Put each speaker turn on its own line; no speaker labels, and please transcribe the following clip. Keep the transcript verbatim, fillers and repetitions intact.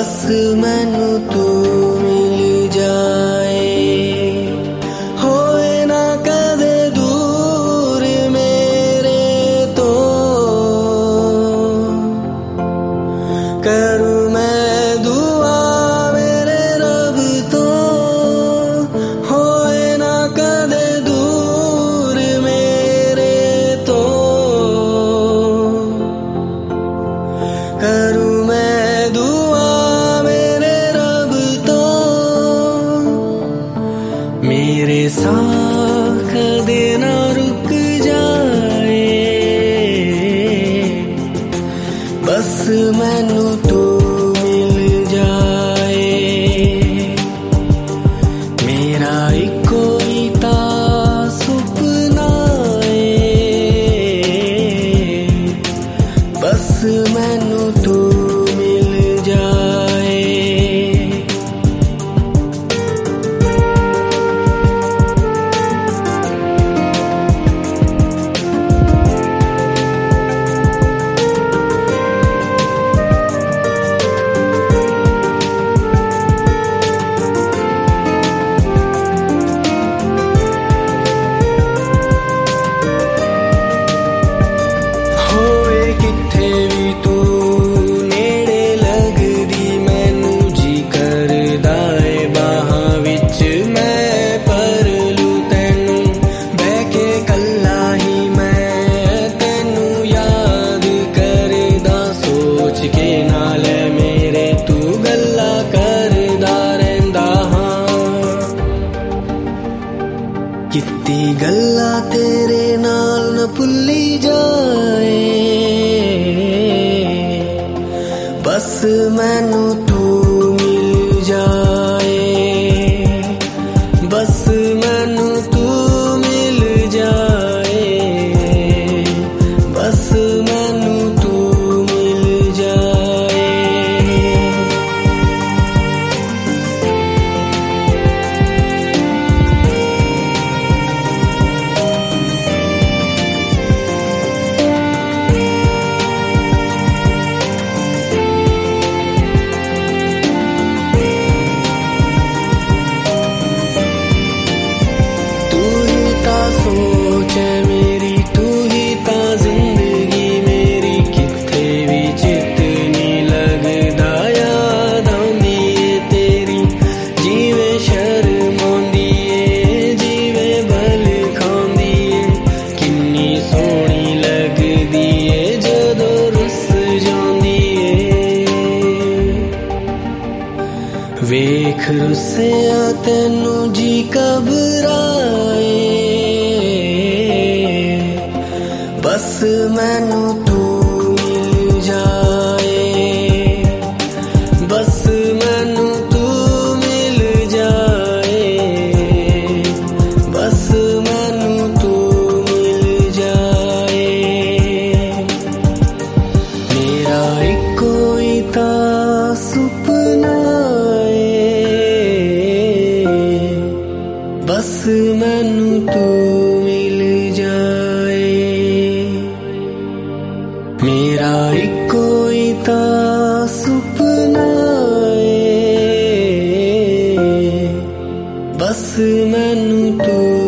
बस मैनू तू मिल जाए, होए ना कदे दूर मेरे तो, करूं मैं दुआ मेरे रब तो, होए ना कदे दूर मेरे तो, करूं मैं दुआ मेरे रब तो, मेरे साथ कदे ना रुक जाए, बस मैनू तू मिल जाए, मेरा इको ही ता सुपना है, बस मैनू तू मिल जाए। होए किथे भी तू नेड़े लगदी मैनू जी करदा ए बाहां विच मैं पर लू तैनू, बह के कल्ला ही मैं तैनू याद करदा, सोच के नाल मेरे तू गल्ला करदा रहिंदा हां, कित्ती गल्ला तेरे नाल न भुल्ली जाए, बस मैनू तू मिल जाए, बस मैनू तू मिल जाए, बस मैनू तू मिल जाए। तू ही ता सोच है मेरी, तू ही ता जिंदगी मेरी, किथे भी चित नी लगदा याद आउंदी ए तेरी, जीवे शर्म आउंदी ए जीवे भल खाउंदी ए, किन्नी सोहनी लगदी ए जदों रुस जांदी ए, वेख रुसिया तैनू जी घबराए, बस मैनू तू मिल जाए, बस मैनू तू मिल जाए, बस मैनू तू मिल जाए, मेरा इको ही ता सुपना है, बस मैनू तू मिल जाए, मेरा इको ही ता सुपना है, बस मैनू तू